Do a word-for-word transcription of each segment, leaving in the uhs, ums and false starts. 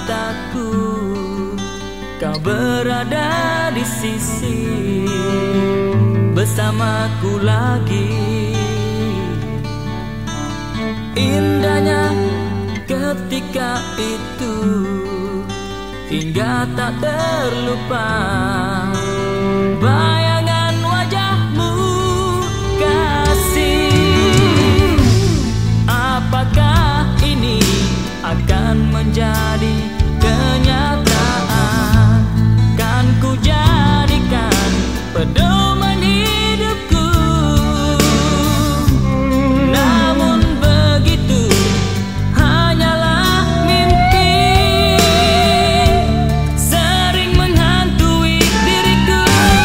mataku, kau berada di sisi bersamaku lagi. Indahnya ketika itu hingga tak terlupa bayangan wajahmu, kasih. Apakah ini akan menjadi kenyataan? Kan ku jadikan pedoman hidupku. Namun begitu hanyalah mimpi, sering menghantui diriku.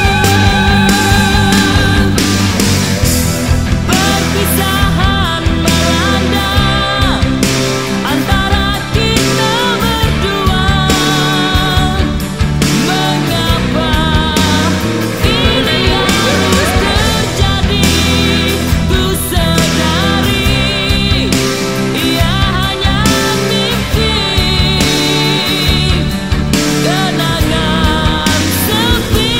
Perpisahan melanda antara kita berdua. Mengapa ini harus terjadi? Ku sadari ia hanya mimpi, kenangan sepi.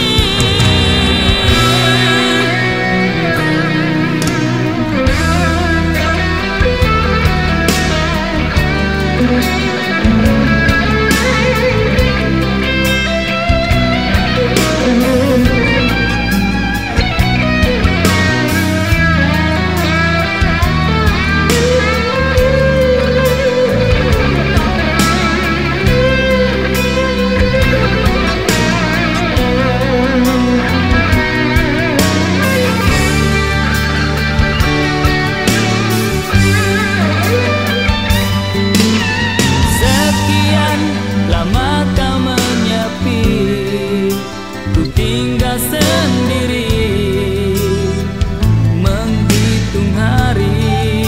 Sekian lama kau menyepi, ku tinggal sendiri menghitung hari.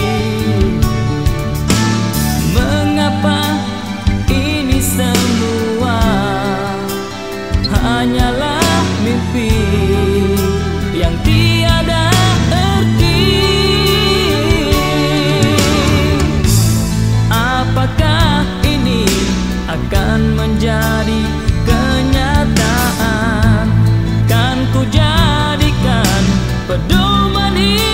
Mengapa ini semua hanyalah mimpi yang tiada arti? Apakah ini akan menjadi kenyataan? Kan ku jadikan pedoman hidup.